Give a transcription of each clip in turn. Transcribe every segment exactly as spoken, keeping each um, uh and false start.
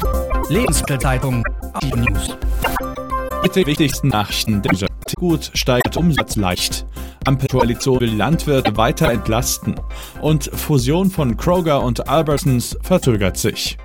Lebensmittelzeitung Audio News. Mit den wichtigsten Nachrichten der Branche. Teegut steigt Umsatz leicht. Ampelkoalition will Landwirte weiter entlasten. Und Fusion von Kroger und Albertsons verzögert sich.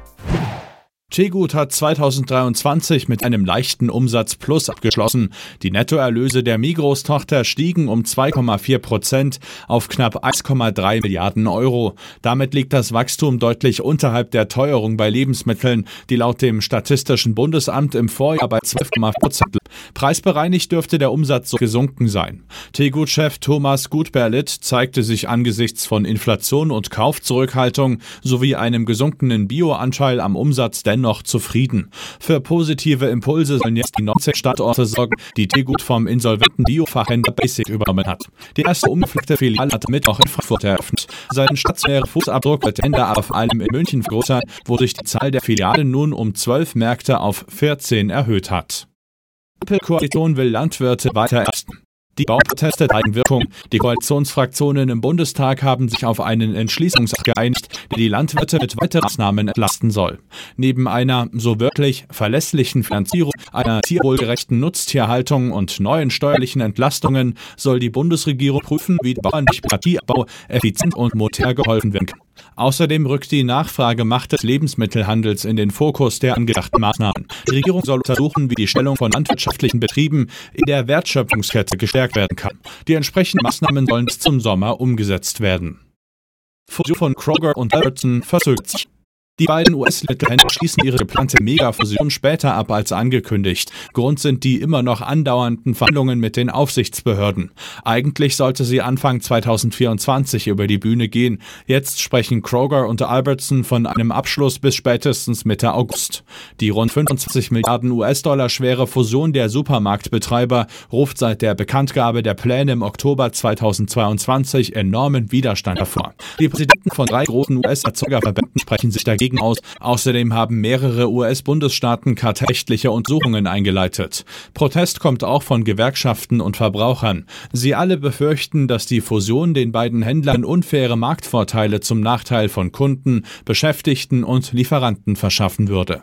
Teegut hat zweitausenddreiundzwanzig mit einem leichten Umsatzplus abgeschlossen. Die Nettoerlöse der Migros-Tochter stiegen um zwei Komma vier Prozent auf knapp eins Komma drei Milliarden Euro. Damit liegt das Wachstum deutlich unterhalb der Teuerung bei Lebensmitteln, die laut dem Statistischen Bundesamt im Vorjahr bei zwölf Komma vier Prozent lag. Preisbereinigt dürfte der Umsatz so gesunken sein. Teegut-Chef Thomas Gutberlit zeigte sich angesichts von Inflation und Kaufzurückhaltung sowie einem gesunkenen Bio-Anteil am Umsatz dennoch zufrieden. Für positive Impulse sollen jetzt die neunzehn Standorte sorgen, die Teegut vom insolventen Bio-Fachhändler Basic übernommen hat. Die erste umgefleckte Filiale hat Mittwoch in Frankfurt eröffnet. Sein stationärer Fußabdruck wird Ende aber vor allem in München größer, wo sich die Zahl der Filialen nun um zwölf Märkte auf vierzehn erhöht hat. Die Ampelkoalition will Landwirte weiter entlasten. Die Bauproteste zeigen Wirkung. Die Koalitionsfraktionen im Bundestag haben sich auf einen Entschließungsantrag geeinigt, der die Landwirte mit weiteren Maßnahmen entlasten soll. Neben einer so wirklich verlässlichen Finanzierung, einer tierwohlgerechten Nutztierhaltung und neuen steuerlichen Entlastungen soll die Bundesregierung prüfen, wie der Bauern durch Bürokratieabbau effizient und modern geholfen werden kann. Außerdem rückt die Nachfragemacht des Lebensmittelhandels in den Fokus der angedachten Maßnahmen. Die Regierung soll untersuchen, wie die Stellung von landwirtschaftlichen Betrieben in der Wertschöpfungskette gestärkt werden kann. Die entsprechenden Maßnahmen sollen bis zum Sommer umgesetzt werden. Fusion von Kroger und Albertson verzögert sich. Die beiden U S-Mittelhändler schließen ihre geplante Mega-Fusion später ab als angekündigt. Grund sind die immer noch andauernden Verhandlungen mit den Aufsichtsbehörden. Eigentlich sollte sie Anfang zweitausendvierundzwanzig über die Bühne gehen. Jetzt sprechen Kroger und Albertson von einem Abschluss bis spätestens Mitte August. Die rund fünfundzwanzig Milliarden U S-Dollar schwere Fusion der Supermarktbetreiber ruft seit der Bekanntgabe der Pläne im Oktober zweitausendzweiundzwanzig enormen Widerstand hervor. Die Präsidenten von drei großen U S-Erzeugerverbänden sprechen sich dagegen aus. Außerdem haben mehrere U S-Bundesstaaten kartellrechtliche Untersuchungen eingeleitet. Protest kommt auch von Gewerkschaften und Verbrauchern. Sie alle befürchten, dass die Fusion den beiden Händlern unfaire Marktvorteile zum Nachteil von Kunden, Beschäftigten und Lieferanten verschaffen würde.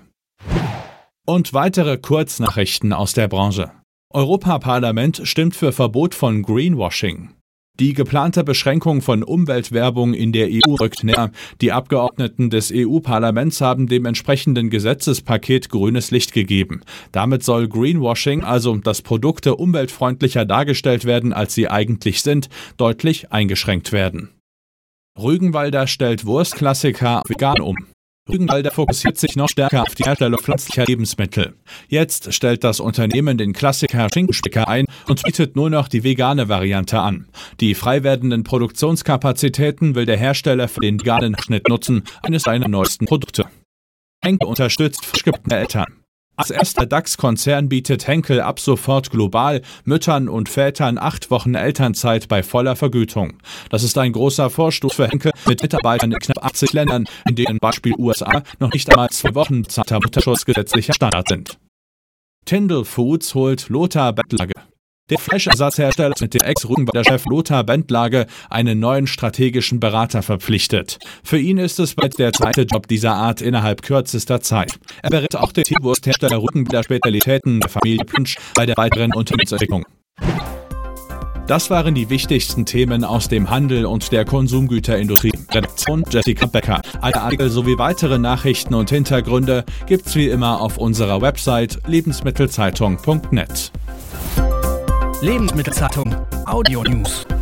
Und weitere Kurznachrichten aus der Branche. Europaparlament stimmt für Verbot von Greenwashing. Die geplante Beschränkung von Umweltwerbung in der E U rückt näher. Die Abgeordneten des E U-Parlaments haben dem entsprechenden Gesetzespaket grünes Licht gegeben. Damit soll Greenwashing, also dass Produkte umweltfreundlicher dargestellt werden, als sie eigentlich sind, deutlich eingeschränkt werden. Rügenwalder stellt Wurstklassiker vegan um. Rügenwalder fokussiert sich noch stärker auf die Herstellung pflanzlicher Lebensmittel. Jetzt stellt das Unternehmen den Klassiker Schinkenspicker ein und bietet nur noch die vegane Variante an. Die frei werdenden Produktionskapazitäten will der Hersteller für den veganen Schnitt nutzen, eines seiner neuesten Produkte. Henkel unterstützt frischgebackene Eltern. Als erster DAX-Konzern bietet Henkel ab sofort global Müttern und Vätern acht Wochen Elternzeit bei voller Vergütung. Das ist ein großer Vorstoß für Henkel mit Mitarbeitern in knapp achtzig Ländern, in denen Beispiel U S A noch nicht einmal zwei Wochen bezahlter Mutterschutz gesetzlicher Standard sind. Tyndall Foods holt Lothar Bentlage. Der Fleischersatzhersteller mit dem Ex-Rügenwalder-Chef Lothar Bentlage einen neuen strategischen Berater verpflichtet. Für ihn ist es bald der zweite Job dieser Art innerhalb kürzester Zeit. Er berät auch den Tierwursthersteller Rügenwalder Spezialitäten der Familie Plünsch bei der weiteren Unternehmensentwicklung. Das waren die wichtigsten Themen aus dem Handel und der Konsumgüterindustrie. Redaktion Jessica Becker. Alle Artikel sowie weitere Nachrichten und Hintergründe gibt's wie immer auf unserer Website lebensmittelzeitung punkt net. Lebensmittelzeitung Audio News.